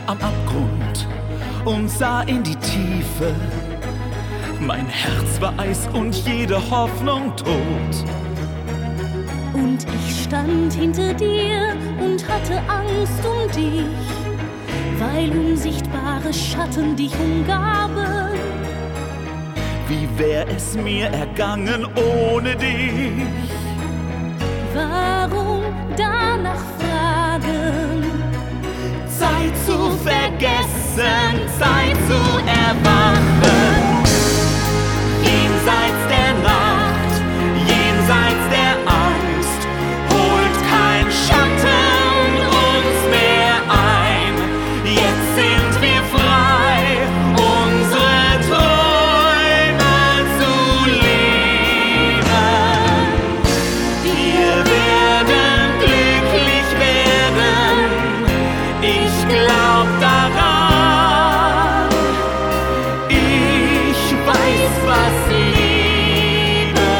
am Abgrund und sah in die Tiefe. Mein Herz war Eis und jede Hoffnung tot. Und ich stand hinter dir und hatte Angst um dich, weil unsichtbare Schatten dich umgaben. Wie wär es mir ergangen ohne dich? Warum danach fragen? Zeit zu vergessen, Zeit zu erwachen. Jenseits der Nacht, jenseits der Angst, holt kein Schatten uns mehr ein. Jetzt sind wir frei, unsere Träume zu leben. Wir werden glücklich werden, ich glaub daran. Ich weiß, was Liebe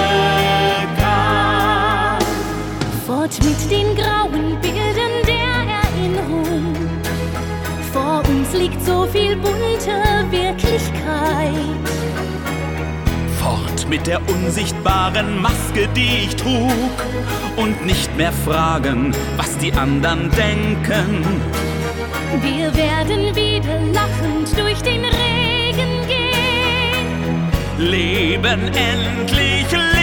kann. Fort mit den grauen Bildern der Erinnerung. Vor uns liegt so viel bunte Wirklichkeit. Fort mit der unsichtbaren Maske, die ich trug, und nicht mehr fragen, was die anderen denken. Wir werden wieder lachend durch den Regen gehen. Leben endlich